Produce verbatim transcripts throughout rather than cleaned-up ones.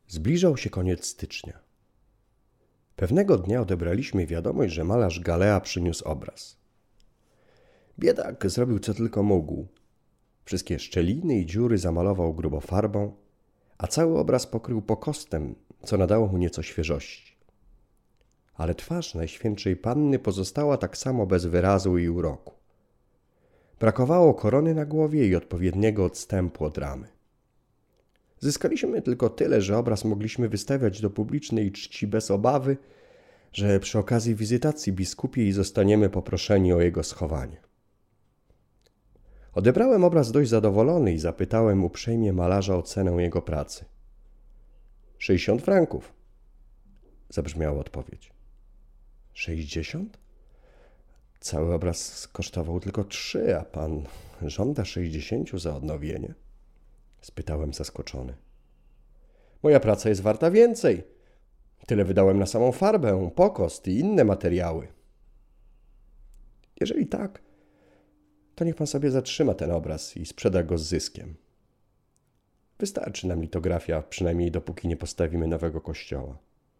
Zbliżał się koniec stycznia. Pewnego dnia odebraliśmy wiadomość, że malarz Galea przyniósł obraz. Biedak zrobił co tylko mógł. Wszystkie szczeliny i dziury zamalował grubo farbą, a cały obraz pokrył pokostem, co nadało mu nieco świeżości. Ale twarz Najświętszej Panny pozostała tak samo bez wyrazu i uroku. Brakowało korony na głowie i odpowiedniego odstępu od ramy. Zyskaliśmy tylko tyle, że obraz mogliśmy wystawiać do publicznej czci bez obawy, że przy okazji wizytacji biskupiej zostaniemy poproszeni o jego schowanie. Odebrałem obraz dość zadowolony i zapytałem uprzejmie malarza o cenę jego pracy. Sześćdziesiąt franków, zabrzmiała odpowiedź. Sześćdziesiąt? Cały obraz kosztował tylko trzy, a pan żąda sześćdziesięciu za odnowienie? Spytałem zaskoczony. Moja praca jest warta więcej. Tyle wydałem na samą farbę, pokost i inne materiały. Jeżeli tak, to niech pan sobie zatrzyma ten obraz i sprzeda go z zyskiem. Wystarczy nam litografia, przynajmniej dopóki nie postawimy nowego kościoła.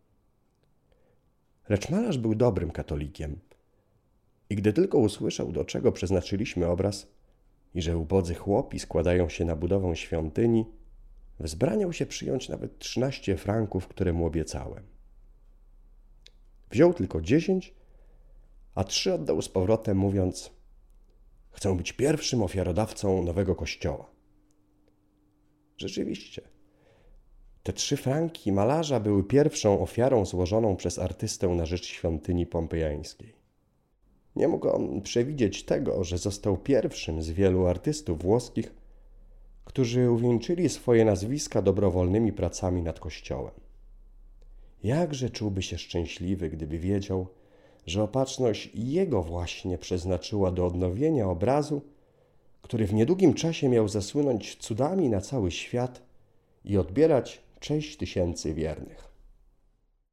Lecz malarz był dobrym katolikiem i gdy tylko usłyszał, do czego przeznaczyliśmy obraz i że ubodzy chłopi składają się na budowę świątyni, wzbraniał się przyjąć nawet trzynaście franków, które mu obiecałem. Wziął tylko dziesięć, a trzy oddał z powrotem, mówiąc: chcę być pierwszym ofiarodawcą nowego kościoła. Rzeczywiście, te trzy franki malarza były pierwszą ofiarą złożoną przez artystę na rzecz świątyni pompejańskiej. Nie mógł on przewidzieć tego, że został pierwszym z wielu artystów włoskich, którzy uwieńczyli swoje nazwiska dobrowolnymi pracami nad kościołem. Jakże czułby się szczęśliwy, gdyby wiedział, że opatrzność jego właśnie przeznaczyła do odnowienia obrazu, który w niedługim czasie miał zasłynąć cudami na cały świat i odbierać cześć tysięcy wiernych.